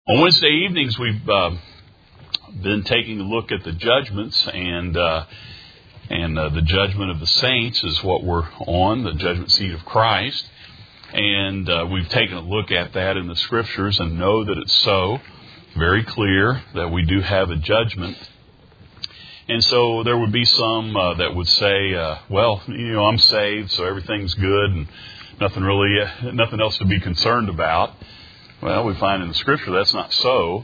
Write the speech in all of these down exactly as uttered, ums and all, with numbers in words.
On Wednesday evenings, we've uh, been taking a look at the judgments, and uh, and uh, the judgment of the saints is what we're on, the judgment seat of Christ. And uh, we've taken a look at that in the Scriptures and know that it's so, very clear that we do have a judgment. And so there would be some uh, that would say, uh, well, you know, I'm saved, so everything's good and nothing really, uh, nothing else to be concerned about. Well, we find in the Scripture that's not so.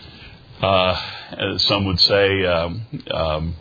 Uh, as some would say, um, um,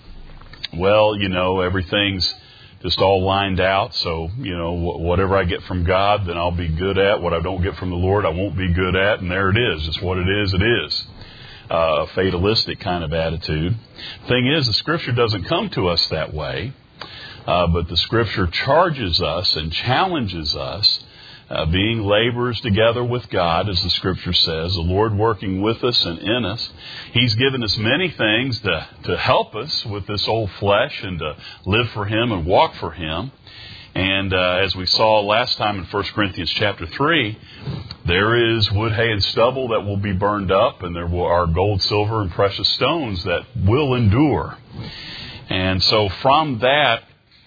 well, you know, everything's just all lined out. So, you know, whatever I get from God, then I'll be good at. What I don't get from the Lord, I won't be good at. And there it is. It's what it is. It is. Uh, a fatalistic kind of attitude. Thing is, the Scripture doesn't come to us that way. Uh, but the Scripture charges us and challenges us, uh, being laborers together with God, as the Scripture says, the Lord working with us and in us. He's given us many things to, to help us with this old flesh and to live for Him and walk for Him. And uh, as we saw last time in First Corinthians chapter three, there is wood, hay, and stubble that will be burned up, and there are gold, silver, and precious stones that will endure. And so from that,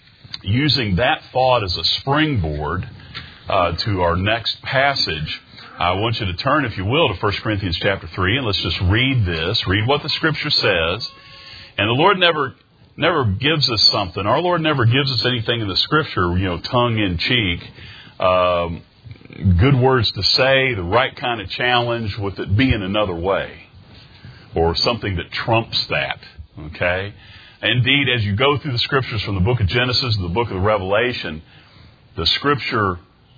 using that thought as a springboard uh, to our next passage, I want you to turn, if you will, to First Corinthians chapter three, and let's just read this, read what the Scripture says. And the Lord never never gives us something. Our Lord never gives us anything in the Scripture, you know, tongue-in-cheek, um, good words to say, the right kind of challenge with it being another way, or something that trumps that, okay? Indeed, as you go through the Scriptures from the book of Genesis to the book of the Revelation, the Scripture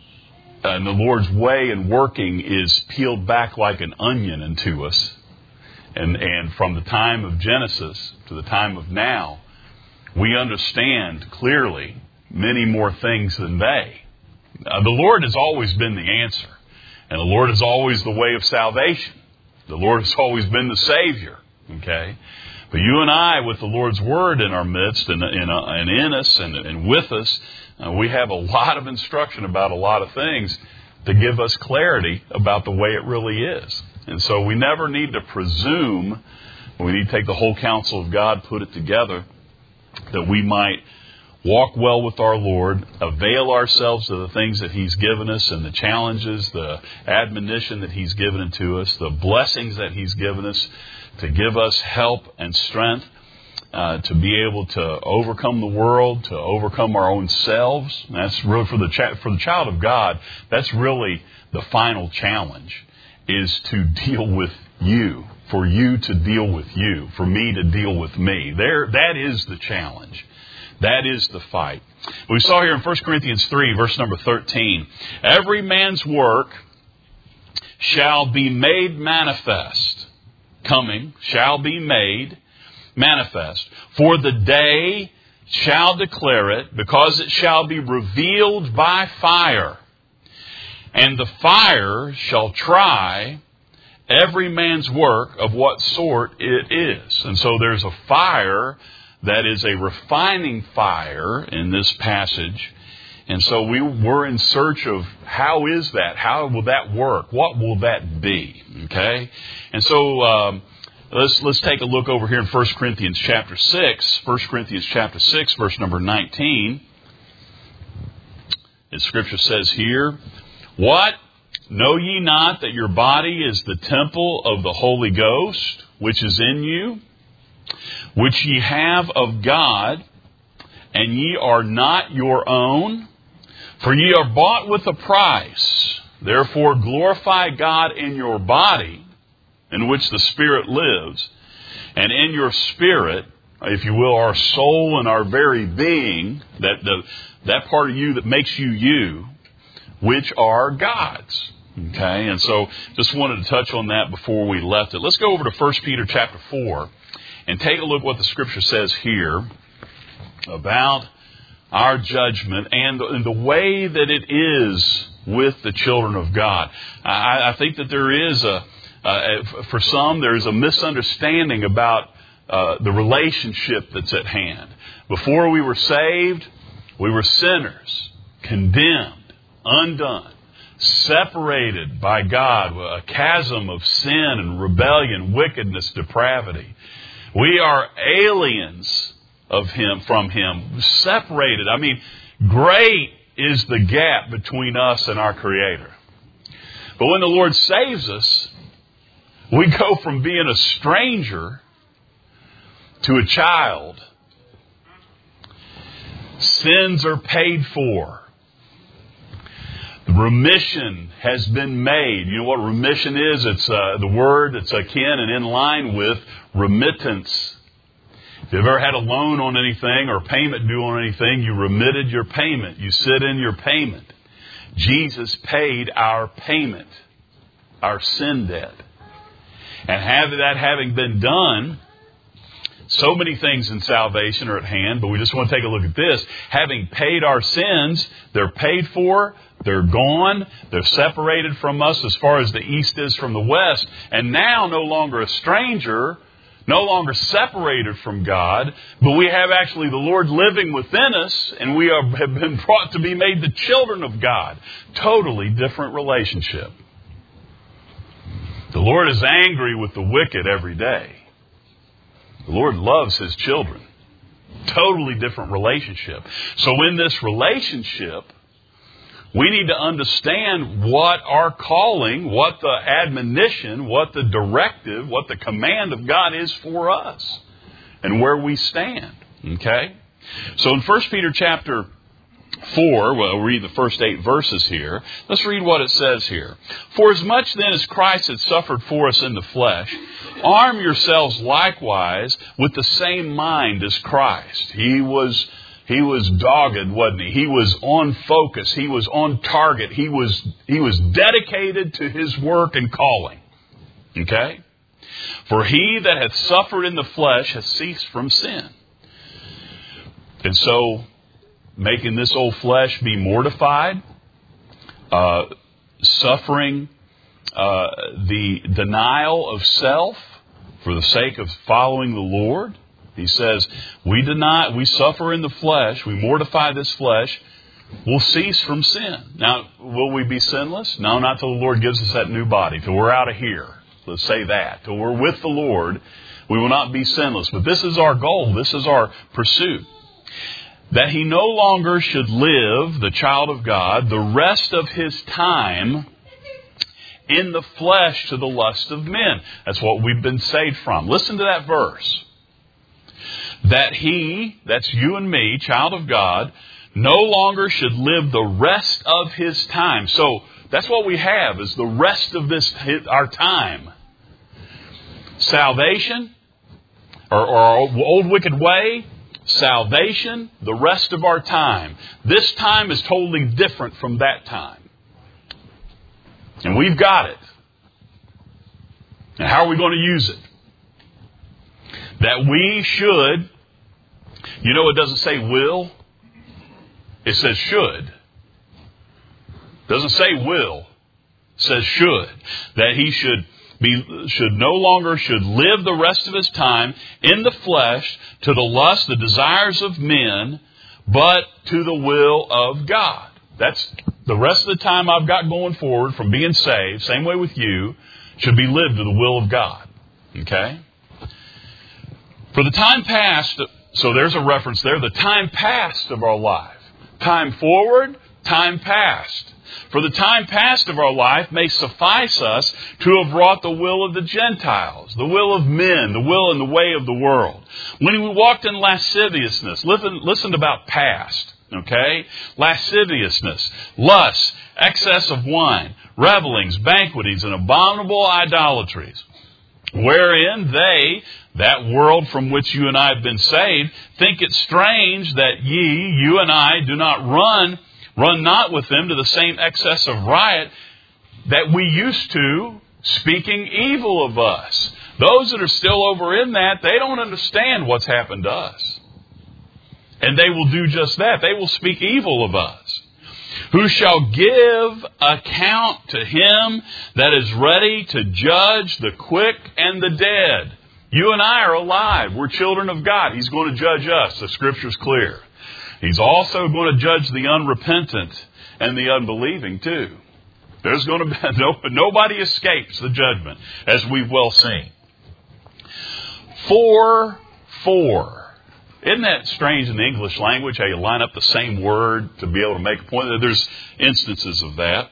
and the Lord's way and working is peeled back like an onion into us. And, and from the time of Genesis to the time of now, we understand clearly many more things than they. Uh, the Lord has always been the answer. And the Lord is always the way of salvation. The Lord has always been the Savior. Okay? But you and I, with the Lord's Word in our midst and in, uh, and in us and, and with us, uh, we have a lot of instruction about a lot of things to give us clarity about the way it really is. And so we never need to presume. We need to take the whole counsel of God, put it together, that we might walk well with our Lord, avail ourselves of the things that He's given us and the challenges, the admonition that He's given to us, the blessings that He's given us, to give us help and strength uh, to be able to overcome the world, to overcome our own selves. And that's really for the ch- for the child of God. That's really the final challenge, is to deal with you, for you to deal with you, for me to deal with me. There, that is the challenge. That is the fight. We saw here in First Corinthians three, verse number thirteen, every man's work shall be made manifest. Coming, shall be made manifest. For the day shall declare it, because it shall be revealed by fire. And the fire shall try every man's work of what sort it is. And so there's a fire that is a refining fire in this passage. And so we were in search of how is that? How will that work? What will that be? Okay? And so um, let's let's take a look over here in First Corinthians chapter six. First Corinthians chapter six, verse number nineteen. The Scripture says here, what? Know ye not that your body is the temple of the Holy Ghost, which is in you, which ye have of God, and ye are not your own? For ye are bought with a price. Therefore glorify God in your body, in which the Spirit lives, and in your spirit, if you will, our soul and our very being, that the that part of you that makes you you, which are God's. Okay, and so just wanted to touch on that before we left it. Let's go over to First Peter chapter four and take a look what the Scripture says here about our judgment and the, and the way that it is with the children of God. I, I think that there is a, uh, for some, there's a misunderstanding about uh, the relationship that's at hand. Before we were saved, we were sinners, condemned, undone, separated by God, a chasm of sin and rebellion, wickedness, depravity. We are aliens of Him, from Him, separated. I mean, great is the gap between us and our Creator. But when the Lord saves us, we go from being a stranger to a child. Sins are paid for. Remission has been made. You know what remission is? It's uh, the word that's akin and in line with remittance. If you've ever had a loan on anything or payment due on anything, you remitted your payment. You sit in your payment. Jesus paid our payment, our sin debt. And have that having been done, so many things in salvation are at hand, but we just want to take a look at this. Having paid our sins, they're paid for, they're gone, they're separated from us as far as the east is from the west, and now no longer a stranger, no longer separated from God, but we have actually the Lord living within us, and we are, have been brought to be made the children of God. Totally different relationship. The Lord is angry with the wicked every day. The Lord loves His children. Totally different relationship. So in this relationship, we need to understand what our calling, what the admonition, what the directive, what the command of God is for us, and where we stand. Okay? So in First Peter chapter four, well, we'll read the first eight verses here. Let's read what it says here. For as much then as Christ had suffered for us in the flesh, arm yourselves likewise with the same mind as Christ. He was He was dogged, wasn't he? He was on focus. He was on target. He was, he was dedicated to His work and calling. Okay? For he that hath suffered in the flesh hath ceased from sin. And so, making this old flesh be mortified, uh, suffering uh, the denial of self for the sake of following the Lord. He says, we deny, we suffer in the flesh, we mortify this flesh, we'll cease from sin. Now, will we be sinless? No, not till the Lord gives us that new body, till we're out of here. Let's say that. Till we're with the Lord, we will not be sinless. But this is our goal, this is our pursuit. That he no longer should live, the child of God, the rest of his time in the flesh to the lust of men. That's what we've been saved from. Listen to that verse. That he, that's you and me, child of God, no longer should live the rest of his time. So that's what we have, is the rest of this, our time. Salvation, or, or our old wicked way, salvation, the rest of our time. This time is totally different from that time. And we've got it. And how are we going to use it? That we should, you know, it doesn't say will, it says should. It doesn't say will, it says should. That he should be, should no longer should live the rest of his time in the flesh to the lust, the desires of men, but to the will of God. That's the rest of the time I've got going forward from being saved, same way with you, should be lived to the will of God. Okay? For the time past, so there's a reference there, the time past of our life. Time forward, time past. For the time past of our life may suffice us to have wrought the will of the Gentiles, the will of men, the will and the way of the world. When we walked in lasciviousness, listen, listen about past, okay? Lasciviousness, lust, excess of wine, revelings, banquetings, and abominable idolatries, wherein they, that world from which you and I have been saved, think it strange that ye, you and I, do not run, run not with them to the same excess of riot that we used to, speaking evil of us. Those that are still over in that, they don't understand what's happened to us. And they will do just that. They will speak evil of us. Who shall give account to him that is ready to judge the quick and the dead. You and I are alive. We're children of God. He's going to judge us. The Scripture's clear. He's also going to judge the unrepentant and the unbelieving too. There's going to be no, nobody escapes the judgment, as we've well seen. For, for. Isn't that strange in the English language, how you line up the same word to be able to make a point? There's instances of that.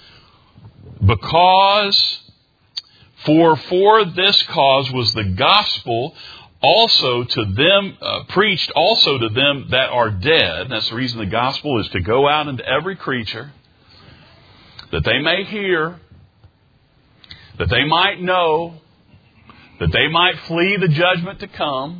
Because, for, for this cause was the gospel also to them, uh, preached also to them that are dead. That's the reason the gospel is to go out into every creature, that they may hear, that they might know, that they might flee the judgment to come.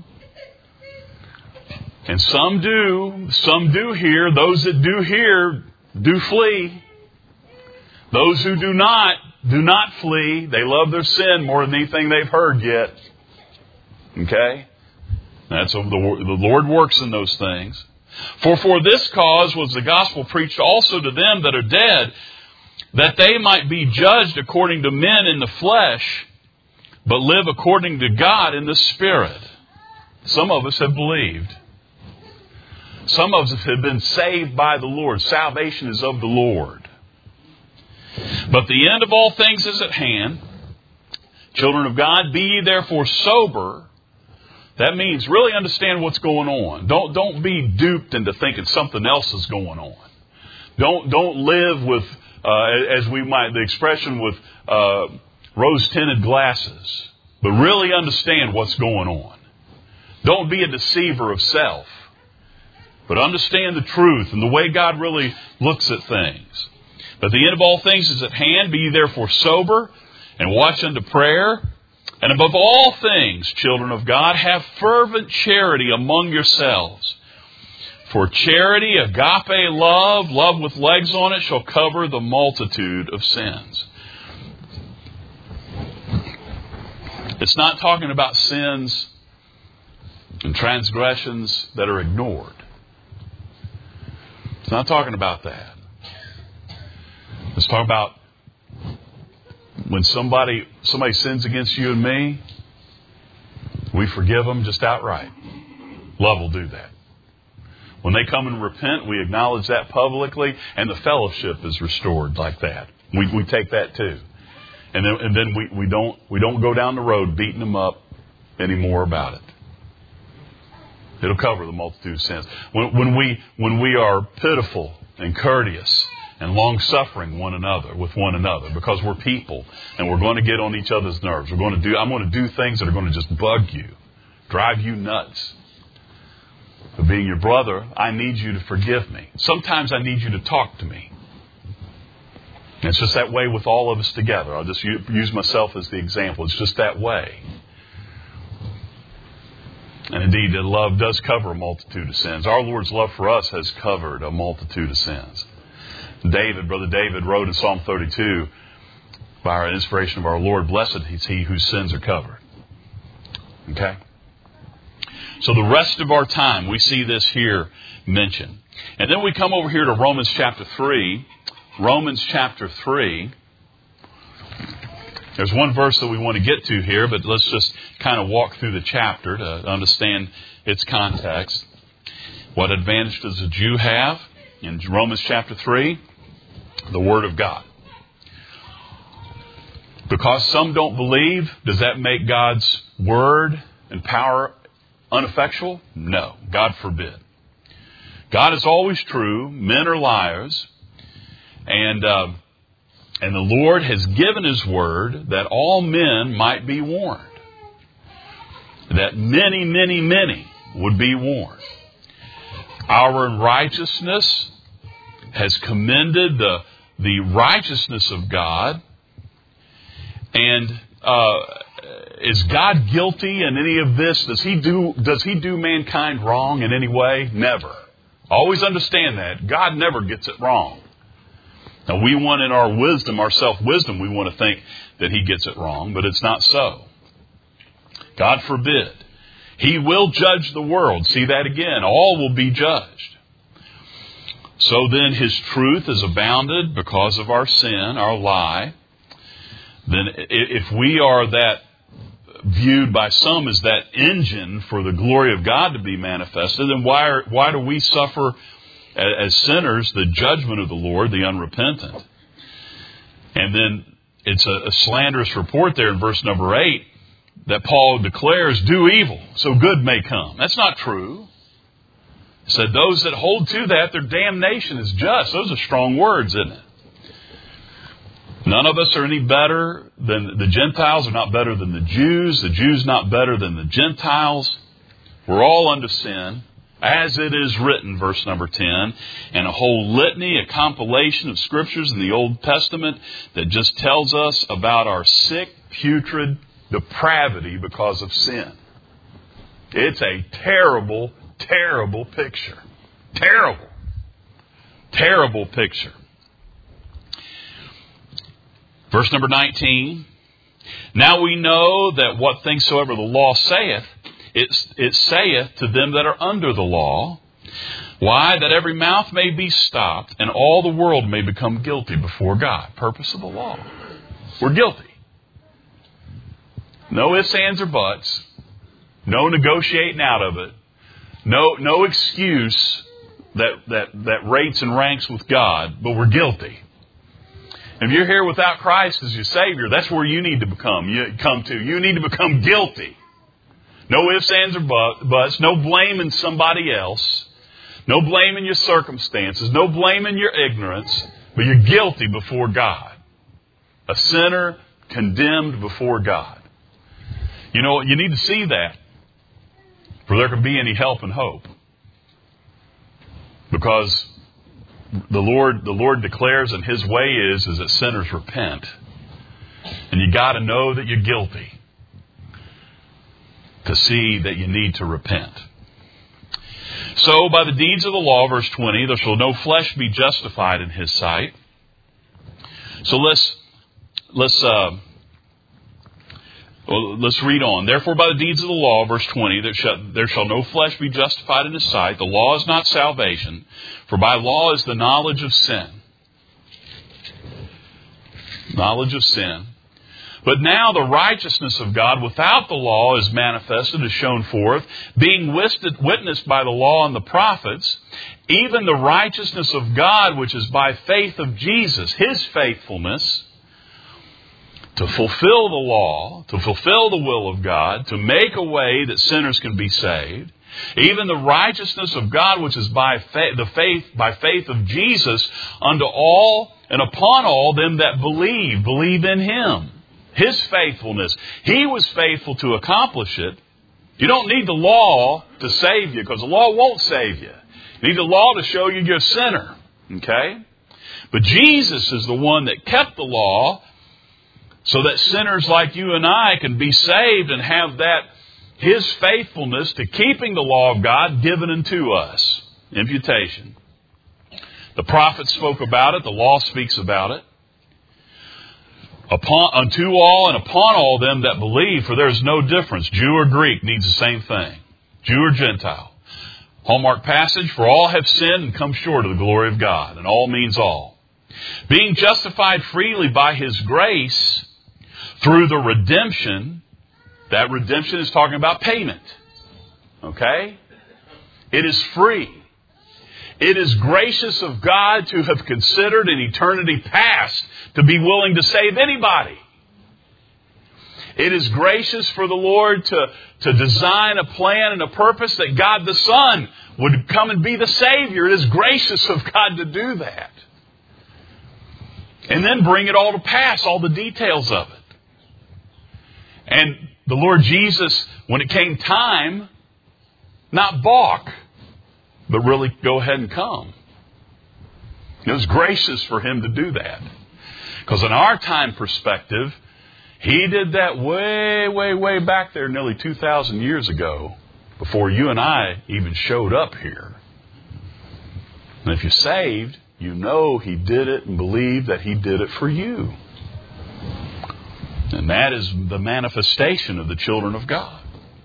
And some do, some do hear. Those that do hear do flee. Those who do not, do not flee. They love their sin more than anything they've heard yet. Okay? That's the, the Lord works in those things. For for this cause was the gospel preached also to them that are dead, that they might be judged according to men in the flesh, but live according to God in the Spirit. Some of us have believed. Some of us have been saved by the Lord. Salvation is of the Lord. But the end of all things is at hand. Children of God, be ye therefore sober. That means really understand what's going on. Don't, don't be duped into thinking something else is going on. Don't, don't live with, uh, as we might, the expression with uh, rose-tinted glasses. But really understand what's going on. Don't be a deceiver of self. But understand the truth and the way God really looks at things. But the end of all things is at hand. Be ye therefore sober and watch unto prayer. And above all things, children of God, have fervent charity among yourselves. For charity, agape love, love with legs on it, shall cover the multitude of sins. It's not talking about sins and transgressions that are ignored. It's not talking about that. It's talking about when somebody somebody sins against you and me, we forgive them just outright. Love will do that. When they come and repent, we acknowledge that publicly, and the fellowship is restored like that. We we take that too, and then and then we, we don't we don't go down the road beating them up anymore about it. It'll cover the multitude of sins. When, when we when we are pitiful and courteous and long-suffering one another with one another, because we're people and we're going to get on each other's nerves. We're going to do. I'm going to do things that are going to just bug you, drive you nuts. But being your brother, I need you to forgive me. Sometimes I need you to talk to me. And it's just that way with all of us together. I'll just use myself as the example. It's just that way. And indeed, the love does cover a multitude of sins. Our Lord's love for us has covered a multitude of sins. David, Brother David, wrote in Psalm thirty-two, by our inspiration of our Lord, blessed is he whose sins are covered. Okay? So the rest of our time, we see this here mentioned. And then we come over here to Romans chapter three. Romans chapter three. There's one verse that we want to get to here, but let's just kind of walk through the chapter to understand its context. What advantage does a Jew have? In Romans chapter three, the Word of God. Because some don't believe, does that make God's Word and power ineffectual? No, God forbid. God is always true. Men are liars. And uh, and the Lord has given His Word that all men might be warned. That many, many, many would be warned. Our righteousness has commended the, the righteousness of God. And uh, is God guilty in any of this? Does He do does He do mankind wrong in any way? Never. Always understand that. God never gets it wrong. Now we want in our wisdom, our self-wisdom, we want to think that He gets it wrong, but it's not so. God forbid. He will judge the world. See that again. All will be judged. So then His truth is abounded because of our sin, our lie. Then if we are that viewed by some as that engine for the glory of God to be manifested, then why are, why do we suffer as sinners the judgment of the Lord, the unrepentant? And then it's a, a slanderous report there in verse number eight that Paul declares, do evil, so good may come. That's not true. He said, those that hold to that, their damnation is just. Those are strong words, isn't it? None of us are any better than the Gentiles, are not better than the Jews. The Jews not better than the Gentiles. We're all under sin, as it is written, verse number ten, and a whole litany, a compilation of scriptures in the Old Testament that just tells us about our sick, putrid depravity because of sin. It's a terrible, terrible picture. Terrible. Terrible picture. Verse number nineteen, now we know that what things soever the law saith, it, it saith to them that are under the law. Why? That every mouth may be stopped, and all the world may become guilty before God. Purpose of the law. We're guilty. No ifs, ands, or buts. No negotiating out of it. No, no excuse that, that, that rates and ranks with God, but we're guilty. If you're here without Christ as your Savior, that's where you need to become. You come to. You need to become guilty. No ifs, ands, or buts. No blaming somebody else. No blaming your circumstances. No blaming your ignorance. But you're guilty before God. A sinner condemned before God. You know, you need to see that for there can be any help and hope. Because The Lord, the Lord declares, and His way is, is that sinners repent. And you got to know that you're guilty to see that you need to repent. So, by the deeds of the law, verse twenty, there shall no flesh be justified in His sight. So let's let's uh, well, let's read on. Therefore, by the deeds of the law, verse twenty, there shall, there shall no flesh be justified in His sight. The law is not salvation, for by law is the knowledge of sin. Knowledge of sin. But now the righteousness of God without the law is manifested, is shown forth, being witnessed by the law and the prophets, even the righteousness of God which is by faith of Jesus, His faithfulness, to fulfill the law, to fulfill the will of God, to make a way that sinners can be saved, even the righteousness of God which is by faith, the faith by faith of Jesus unto all and upon all them that believe, believe in Him. His faithfulness. He was faithful to accomplish it. You don't need the law to save you, because the law won't save you. You need the law to show you you're a sinner. Okay? But Jesus is the one that kept the law so that sinners like you and I can be saved and have that, His faithfulness to keeping the law of God given unto us. Imputation. The prophets spoke about it. The law speaks about it. Upon, unto all and upon all them that believe, for there is no difference. Jew or Greek needs the same thing. Jew or Gentile. Hallmark passage, for all have sinned and come short of the glory of God. And all means all. Being justified freely by His grace through the redemption. That redemption is talking about payment. Okay? It is free. It is gracious of God to have considered in eternity past to be willing to save anybody. It is gracious for the Lord to, to design a plan and a purpose that God the Son would come and be the Savior. It is gracious of God to do that. And then bring it all to pass, all the details of it. And the Lord Jesus, when it came time, not balk, but really go ahead and come. It was gracious for Him to do that. Because in our time perspective, He did that way, way, way back there nearly two thousand years ago, before you and I even showed up here. And if you're saved, you know He did it and believe that He did it for you. And that is the manifestation of the children of God.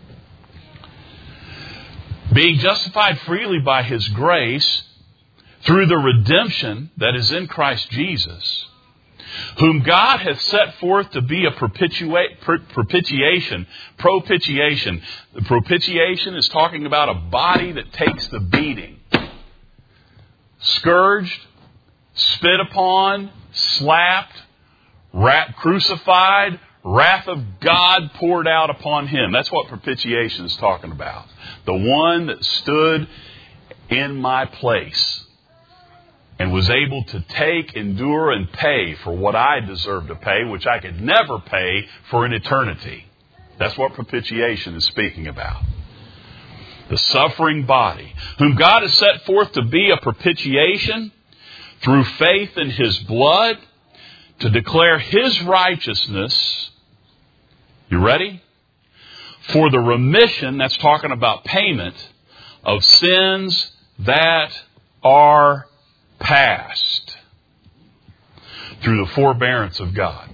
Being justified freely by His grace through the redemption that is in Christ Jesus, whom God hath set forth to be a perpetua- per- propitiation, propitiation. The propitiation is talking about a body that takes the beating. Scourged, spit upon, slapped, wrath, crucified, wrath of God poured out upon him. That's what propitiation is talking about. The one that stood in my place and was able to take, endure, and pay for what I deserved to pay, which I could never pay for an eternity. That's what propitiation is speaking about. The suffering body, whom God has set forth to be a propitiation through faith in his blood, to declare his righteousness. You ready? For the remission, that's talking about payment, of sins that are past. Through the forbearance of God.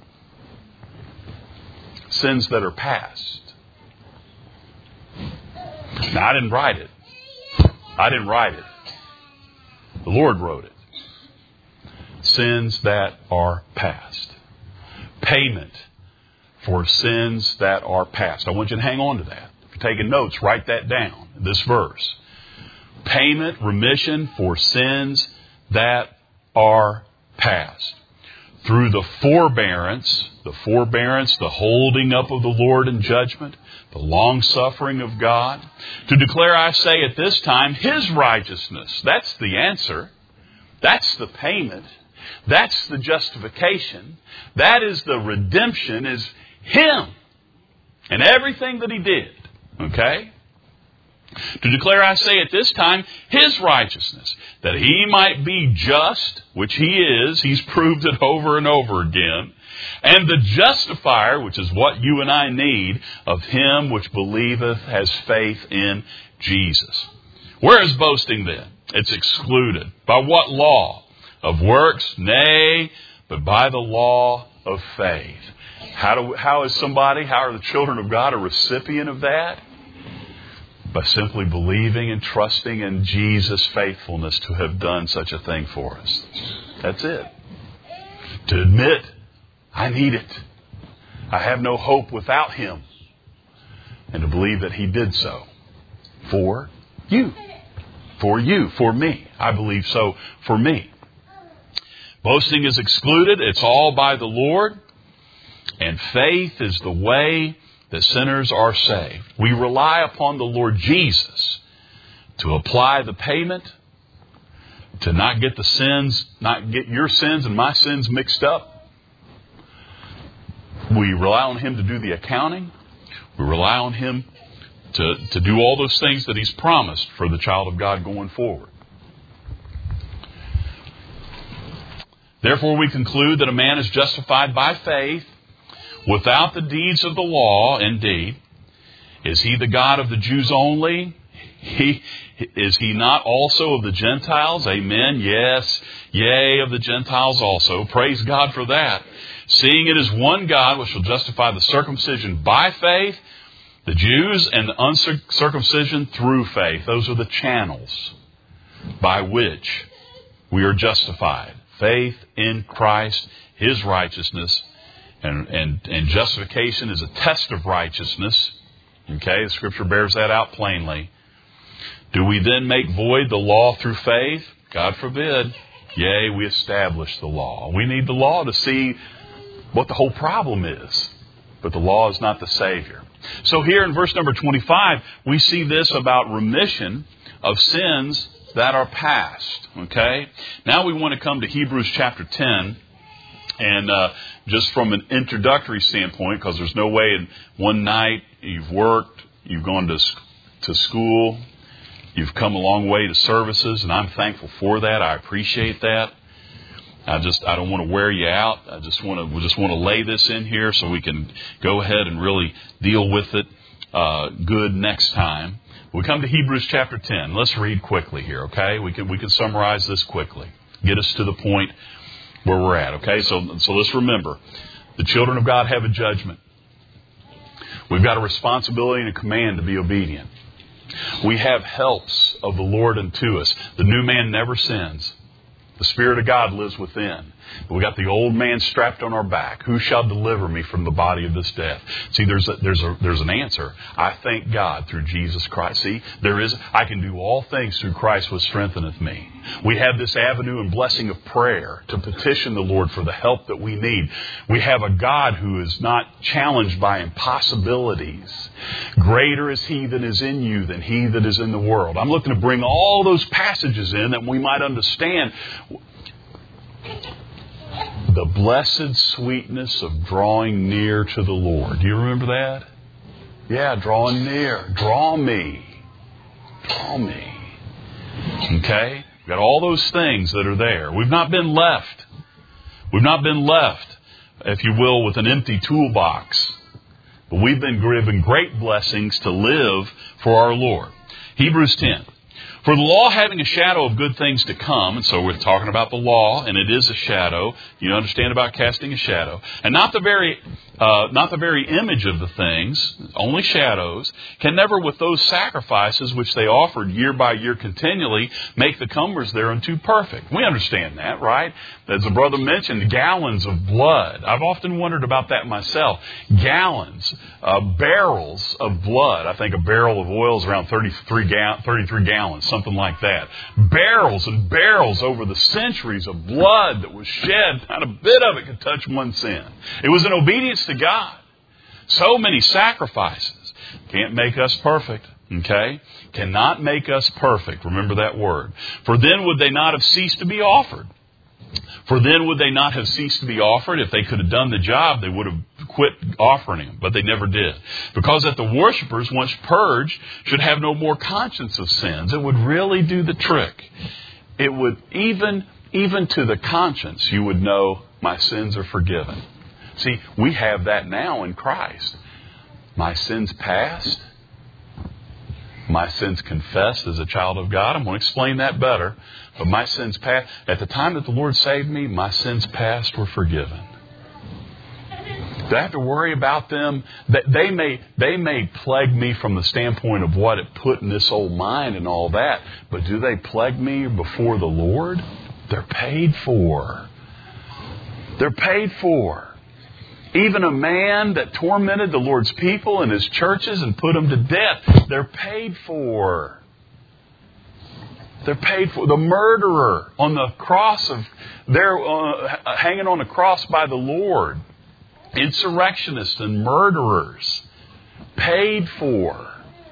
Sins that are past. Now, I didn't write it. I didn't write it. The Lord wrote it. Sins that are past. Payment for sins that are past. I want you to hang on to that. If you're taking notes, write that down. This verse. Payment, remission for sins that are past. Through the forbearance, the forbearance, the holding up of the Lord in judgment, the long-suffering of God, to declare, I say at this time, his righteousness. That's the answer. That's the payment. That's the justification. That is the redemption, is him and everything that he did. Okay? To declare, I say at this time, his righteousness, that he might be just, which he is. He's proved it over and over again. And the justifier, which is what you and I need, of him which believeth has faith in Jesus. Where is boasting then? It's excluded. By what law? Of works? Nay, but by the law of faith. How do, how is somebody, how are the children of God a recipient of that? By simply believing and trusting in Jesus' faithfulness to have done such a thing for us. That's it. To admit, I need it. I have no hope without him. And to believe that he did so for you. For you, for me. I believe so for me. Boasting is excluded. It's all by the Lord. And faith is the way that sinners are saved. We rely upon the Lord Jesus to apply the payment, to not get the sins, not get your sins and my sins mixed up. We rely on him to do the accounting. We rely on him to, to do all those things that he's promised for the child of God going forward. Therefore, we conclude that a man is justified by faith without the deeds of the law. Indeed, is he the God of the Jews only? He, is he not also of the Gentiles? Amen. Yes. Yea, of the Gentiles also. Praise God for that. Seeing it is one God which shall justify the circumcision by faith, the Jews, and the uncircumcision through faith. Those are the channels by which we are justified. Faith in Christ, his righteousness, and, and, and justification is a test of righteousness. Okay, the Scripture bears that out plainly. Do we then make void the law through faith? God forbid. Yea, we establish the law. We need the law to see what the whole problem is. But the law is not the Savior. So here in verse number twenty-five, we see this about remission of sins that are past. Okay? Now we want to come to Hebrews chapter ten. And uh, just from an introductory standpoint, because there's no way in one night you've worked, you've gone to to school, you've come a long way to services, and I'm thankful for that. I appreciate that. I just I don't want to wear you out. I just want to we just want to lay this in here so we can go ahead and really deal with it uh, good next time. We come to Hebrews chapter ten. Let's read quickly here, okay? We can we can summarize this quickly. Get us to the point where we're at, okay? So so let's remember, the children of God have a judgment. We've got a responsibility and a command to be obedient. We have helps of the Lord unto us. The new man never sins. The Spirit of God lives within. We got the old man strapped on our back. Who shall deliver me from the body of this death? See, there's a, there's a, there's an answer. I thank God through Jesus Christ. See, there is, I can do all things through Christ which strengtheneth me. We have this avenue and blessing of prayer to petition the Lord for the help that we need. We have a God who is not challenged by impossibilities. Greater is He that is in you than he that is in the world. I'm looking to bring all those passages in that we might understand the blessed sweetness of drawing near to the Lord. Do you remember that? Yeah, drawing near. Draw me. Draw me. Okay? We've got all those things that are there. We've not been left. We've not been left, if you will, with an empty toolbox. But we've been given great blessings to live for our Lord. Hebrews ten. For the law having a shadow of good things to come, and so we're talking about the law, and it is a shadow. You understand about casting a shadow, and not the very, uh, not the very image of the things, only shadows, can never, with those sacrifices which they offered year by year continually, make the comers thereunto perfect. We understand that, right? As the brother mentioned, gallons of blood. I've often wondered about that myself. Gallons, uh, barrels of blood. I think a barrel of oil is around thirty-three, ga- thirty-three gallons. Something like that. Barrels and barrels over the centuries of blood that was shed. Not a bit of it could touch one sin. It was in obedience to God. So many sacrifices. Can't make us perfect. Okay? Cannot make us perfect. Remember that word. For then would they not have ceased to be offered. For then would they not have ceased to be offered? If they could have done the job, they would have quit offering them. But they never did. Because that the worshipers, once purged, should have no more conscience of sins. It would really do the trick. It would, even, even to the conscience, you would know my sins are forgiven. See, we have that now in Christ. My sins past. My sins confessed as a child of God. I'm going to explain that better. But my sins past, at the time that the Lord saved me, my sins past were forgiven. Do I have to worry about them? They may, they may plague me from the standpoint of what it put in this old mind and all that. But do they plague me before the Lord? They're paid for. They're paid for. Even a man that tormented the Lord's people and His churches and put them to death, they're paid for. They're paid for. The murderer on the cross of, they're uh, hanging on the cross by the Lord. Insurrectionists and murderers, paid for.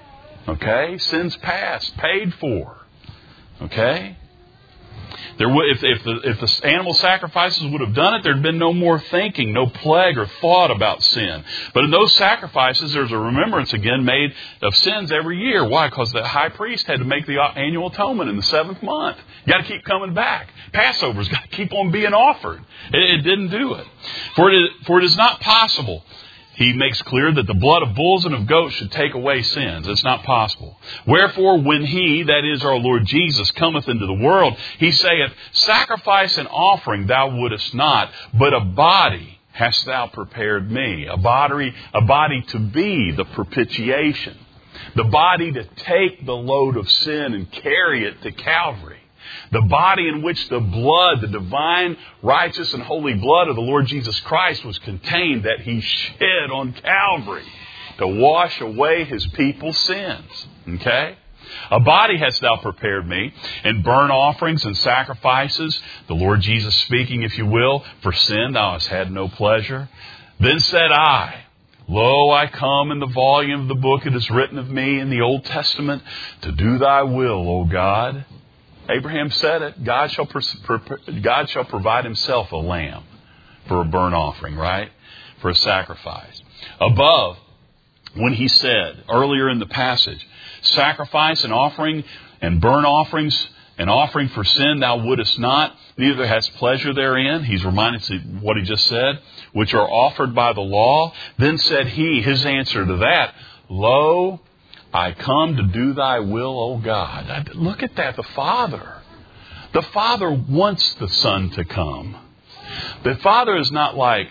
Okay? Sins past, paid for. Okay? There would, if, if, the, if the animal sacrifices would have done it, there had been no more thinking, no plague or thought about sin. But in those sacrifices, there's a remembrance again made of sins every year. Why? Because the high priest had to make the annual atonement in the seventh month. You got to keep coming back. Passover's got to keep on being offered. It, it didn't do it. For it, is, for it is not possible. He makes clear that the blood of bulls and of goats should take away sins. It's not possible. Wherefore, when He, that is our Lord Jesus, cometh into the world, He saith, sacrifice and offering thou wouldest not, but a body hast thou prepared me. A body, a body to be the propitiation. The body to take the load of sin and carry it to Calvary. The body in which the blood, the divine, righteous, and holy blood of the Lord Jesus Christ was contained, that He shed on Calvary to wash away His people's sins. Okay? A body hast thou prepared me, and burnt offerings and sacrifices, the Lord Jesus speaking, if you will, for sin thou hast had no pleasure. Then said I, Lo, I come in the volume of the book it is written of me in the Old Testament, to do thy will, O God. Abraham said it. God shall, God shall provide Himself a lamb for a burnt offering, right? For a sacrifice. Above, when He said, earlier in the passage, sacrifice and offering and burnt offerings and offering for sin thou wouldest not, neither hast pleasure therein. He's reminded us of what He just said, which are offered by the law. Then said He, His answer to that, Lo, I come to do thy will, O God. Look at that, the Father. The Father wants the Son to come. The Father is not like,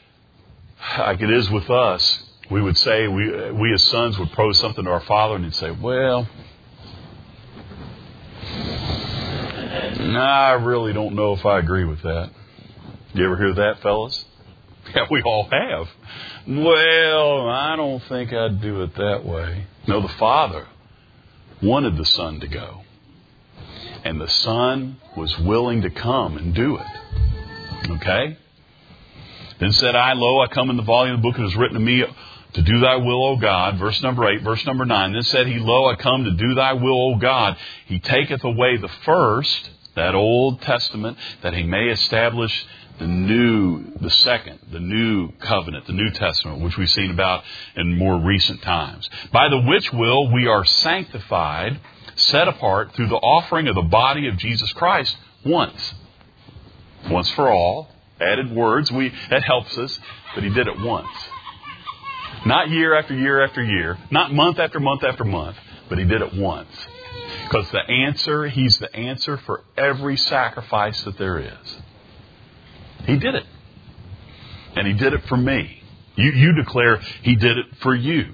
like it is with us. We would say, we, we as sons would pose something to our Father and He'd say, well, Nah, I really don't know if I agree with that. You ever hear that, fellas? Yeah, we all have. Well, I don't think I'd do it that way. No, the Father wanted the Son to go. And the Son was willing to come and do it. Okay? Then said I, lo, I come in the volume of the book, it is written to me to do thy will, O God. Verse number eight, verse number nine. Then said he, lo, I come to do thy will, O God. He taketh away the first, that Old Testament, that he may establish the new, the second, the new covenant, the New Testament, which we've seen about in more recent times. By the which will we are sanctified, set apart through the offering of the body of Jesus Christ once. Once for all. Added words. We, that helps us, but he did it once. Not year after year after year. Not month after month after month. But he did it once. Because the answer, he's the answer for every sacrifice that there is. He did it. And he did it for me. You, you declare he did it for you.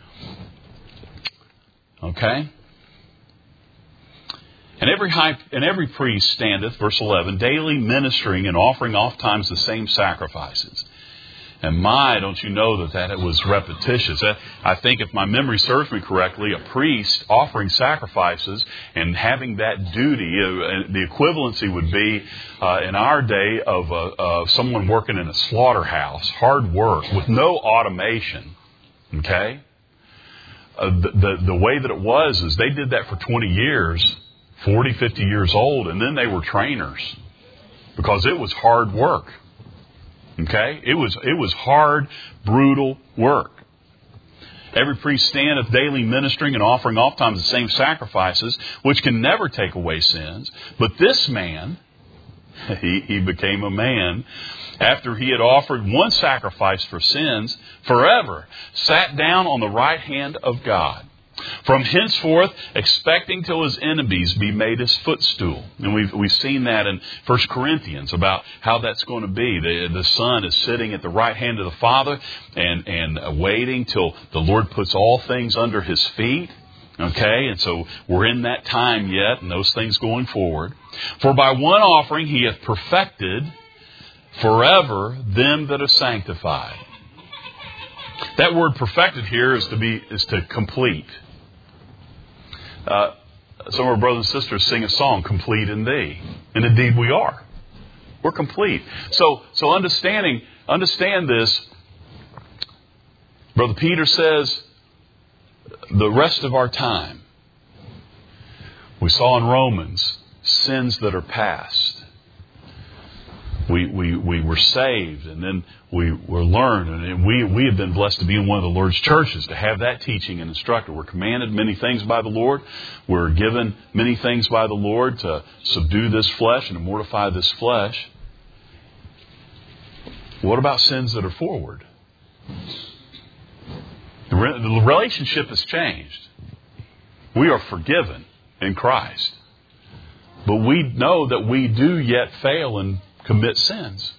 Okay? And every high, and every priest standeth, verse eleven, daily ministering and offering oft times the same sacrifices. And my, don't you know that that it was repetitious. I think if my memory serves me correctly, a priest offering sacrifices and having that duty, uh, the equivalency would be uh, in our day of, uh, of someone working in a slaughterhouse, hard work with no automation. Okay? Uh, the, the, the way that it was is they did that for twenty years, forty, fifty years old, and then they were trainers because it was hard work. Okay? It was it was hard, brutal work. Every priest standeth daily ministering and offering oftentimes the same sacrifices, which can never take away sins. But this man, he, he became a man, after he had offered one sacrifice for sins forever, sat down on the right hand of God. From henceforth, expecting till his enemies be made his footstool. And we've we've seen that in First Corinthians about how that's going to be. The, the Son is sitting at the right hand of the Father and, and waiting till the Lord puts all things under his feet. Okay, and so we're in that time yet, and those things going forward. For by one offering he hath perfected forever them that are sanctified. That word perfected here is to be is to complete. Uh, some of our brothers and sisters sing a song, Complete in Thee. And indeed we are. We're complete. So so understanding, understand this, Brother Peter says, the rest of our time, we saw in Romans, sins that are past. We, we, we were saved, and then we were learned, and we, we have been blessed to be in one of the Lord's churches, to have that teaching and instructor. We're commanded many things by the Lord. We're given many things by the Lord to subdue this flesh and to mortify this flesh. What about sins that are forward? The, re- the relationship has changed. We are forgiven in Christ. But we know that we do yet fail and commit sins.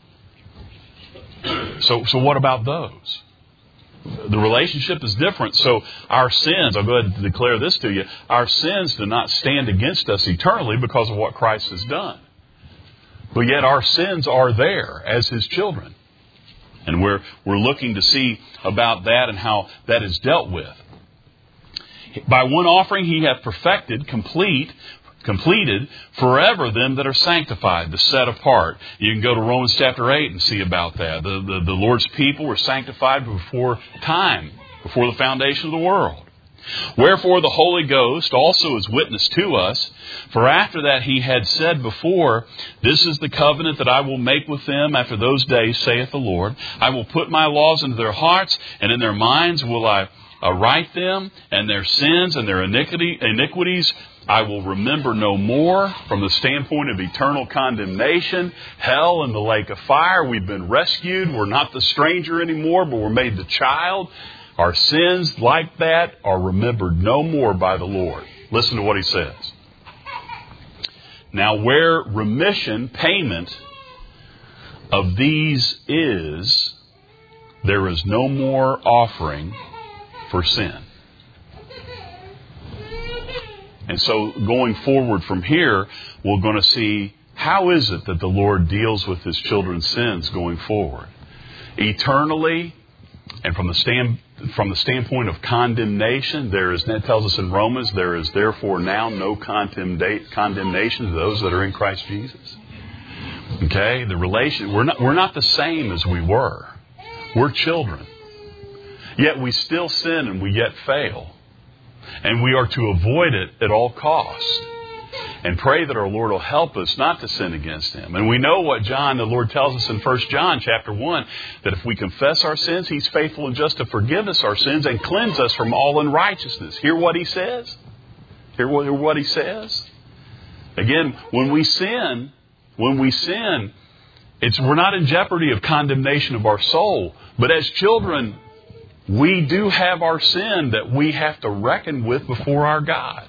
So, so what about those? The relationship is different. So our sins, I'll go ahead and declare this to you, our sins do not stand against us eternally because of what Christ has done. But yet our sins are there as his children. And we're, we're looking to see about that and how that is dealt with. By one offering he hath perfected, complete, completed forever them that are sanctified, the set apart. You can go to Romans chapter eight and see about that. The, the, the Lord's people were sanctified before time, before the foundation of the world. Wherefore the Holy Ghost also is witness to us, for after that he had said before, this is the covenant that I will make with them after those days, saith the Lord. I will put my laws into their hearts, and in their minds will I uh, write them, and their sins and their iniquity, iniquities I will remember no more. From the standpoint of eternal condemnation, hell and the lake of fire, we've been rescued. We're not the stranger anymore, but we're made the child. Our sins like that are remembered no more by the Lord. Listen to what he says. Now where remission, payment of these is, there is no more offering for sin. And so going forward from here, we're going to see how is it that the Lord deals with His children's sins going forward. Eternally, and from the stand, from the standpoint of condemnation, there is, that tells us in Romans, there is therefore now no condemna- condemnation to those that are in Christ Jesus. Okay, the relation, we're not, we're not the same as we were. We're children. Yet we still sin and we yet fail. And we are to avoid it at all costs. And pray that our Lord will help us not to sin against Him. And we know what John, the Lord tells us in First John chapter one, that if we confess our sins, He's faithful and just to forgive us our sins and cleanse us from all unrighteousness. Hear what He says? Hear what, hear what He says? Again, when we sin, when we sin, it's, we're not in jeopardy of condemnation of our soul. But as children, we do have our sin that we have to reckon with before our God.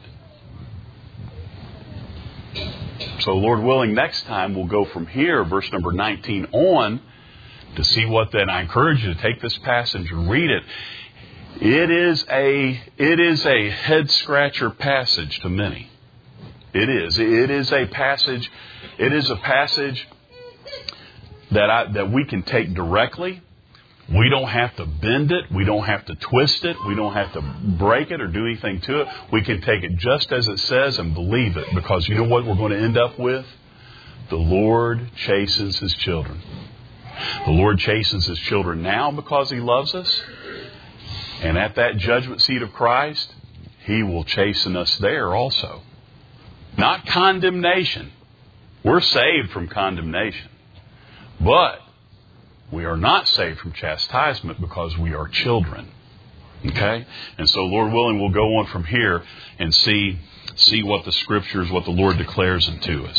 So, Lord willing, next time we'll go from here, verse number nineteen on, to see what then. I encourage you to take this passage and read it. It is a, it is a head-scratcher passage to many. It is. It is a passage, it is a passage that I, that we can take directly. We don't have to bend it. We don't have to twist it. We don't have to break it or do anything to it. We can take it just as it says and believe it. Because you know what we're going to end up with? The Lord chastens His children. The Lord chastens His children now because He loves us. And at that judgment seat of Christ, He will chasten us there also. Not condemnation. We're saved from condemnation. But we are not saved from chastisement because we are children. Okay? And so, Lord willing, we'll go on from here and see, see what the Scriptures, what the Lord declares unto us.